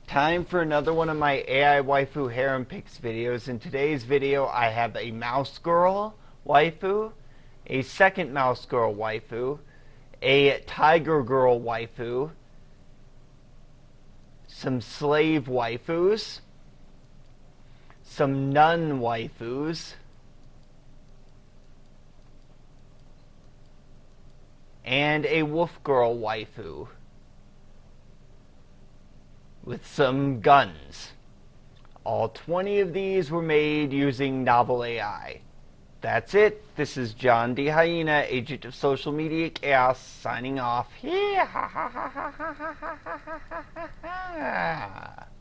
Time for another one of my AI waifu harem pics videos. In today's video, I have a mouse girl waifu, a second mouse girl waifu, a tiger girl waifu, some slave waifus, some nun waifus, and a wolf girl waifu with some guns. All 20 of these were made using Novel AI. That's it. This is John D. Hyena, agent of social media chaos, signing off.